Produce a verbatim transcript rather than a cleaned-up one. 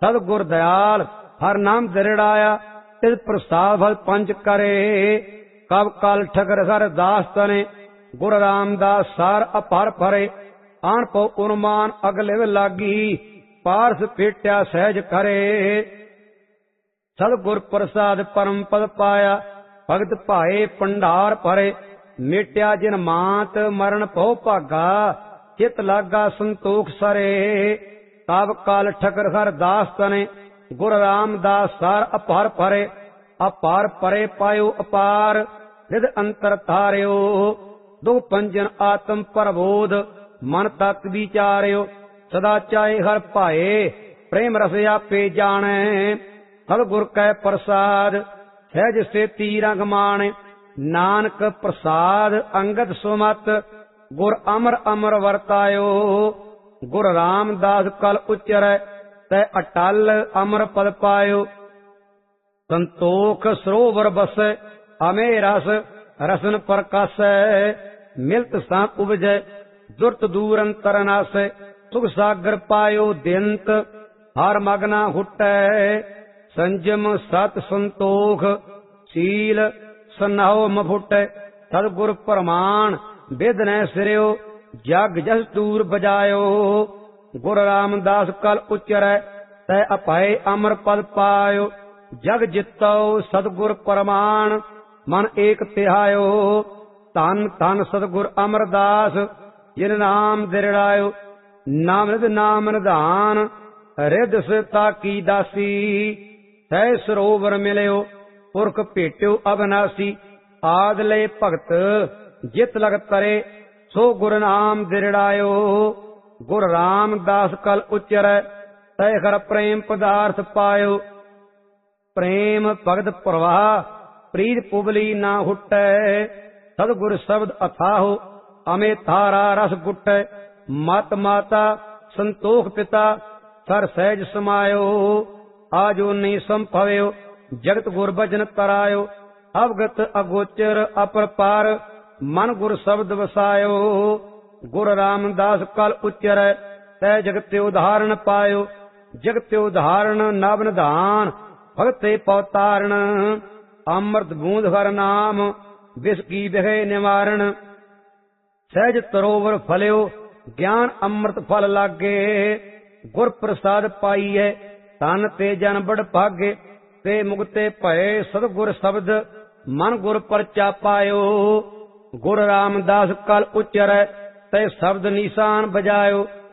सतगुर दयाल हर नाम दृढ़ाया तिस प्रसाद फल पंच करे कब काल ठगर हर दास तने गुर रामदास सार अपार फरे आन पो उन्मान अगले लागी पारस पेट्या सहज करे सतगुर प्रसाद परम पद पाया भगत भाए भंडार भरे मेट्या जिन मात मरण पौ भागा चित लागा संतोख सरे काब काल ठकर हर दास तने गुर रामदास सार अपार भरे अपार परे पायो अपार निध अंतर थारियो दुख पंजन आत्म प्रबोध मन तत् विचारियो सदा चाहे हर भाए प्रेम रस आपे जाने सतगुर कै प्रसाद सहज से तीरंग माने नानक प्रसाद अंगद सुमत गुर अमर अमर वर्तायो गुर रामदास कल उच्चरै तै अटल अमर पद पायो संतोख सरोवर बसै अमे रस रसन प्रकाशै मिलत सा उपजै दुर्त दूर अंतर नासै सुख सागर पायो दिंत हर मगना हुटै संजम सत संतोख सील सनाहो मफुटै सतगुर प्रमाण बिद न सिरियो जग जस दूर बजायो गुर रामदास कल उच्चरै तै अपाए अमर पद पायो जग जितो सतगुर प्रमाण मन एक तिहायो धन धन सतगुर अमरदास जिन नाम दृढ़ायो नाम निध नाम निधान रिद सिता की दासी तै सरोवर मिलियो पुरख भेट्यो अविनाशी आद ले भगत जित लग तरे सो गुर नाम दृढ़ायो गुर रामदास कल उच्चरै तै हर प्रेम पदार्थ पायो प्रेम भगत प्रवाह प्रीत पुबली ना हुटै सतगुर शब्द अथाहो अमे थारा रस गुटै मत माता संतोख पिता सर सहज समायो आजो नहीं संभव्यो जगत गुर भजन तरायो अवगत अगोचर अपरपार मन गुर शब्द वसायो गुर रामदास कल उच्चरै तै जगत उदाहरण पायो जगत उदाहरण नव निधान भगते पवतारण अमृत बूंद हर नाम विष की बिह निवारण सहज तरोवर फलियो ज्ञान अमृत फल लागे गुर प्रसाद पाईए तन ते जन बड़ भागे ते मुक्ते भये सतगुर शब्द मन गुर परचा पायो गुर रामदास कल उच्चरै तै शब्द निशान बजायो